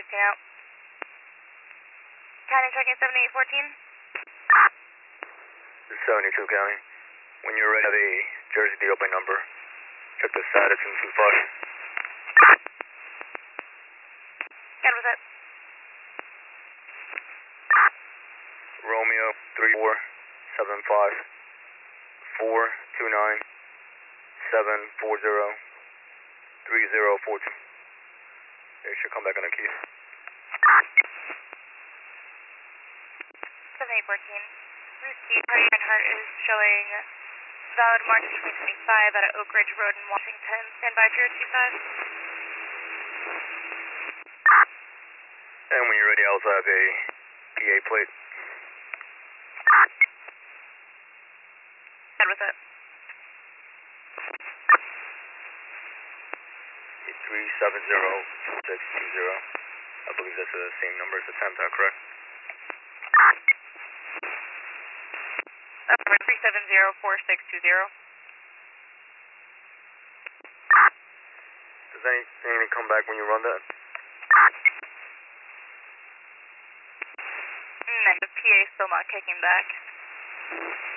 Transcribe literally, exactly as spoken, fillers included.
fourteen out. County checking seventy-eight fourteen. This is seventy-two County. When you're ready, have a Jersey D opening number. Check the status and some flush. What was it? Romeo three four seven five four two nine seven four zero three zero four two. They should come back on the keys. seventy-eight fourteen. Receipt Party Reinhardt is showing valid March twenty twenty-five at Oak Ridge Road in Washington. Stand by for your two five. And when you're ready, I also have a P A plate. What was it? three seven zero six two zero. I believe that's the same number as the Tampa, correct? That's number three seven zero four six two zero. Does anything come back when you run that? No, the P A is still not kicking back.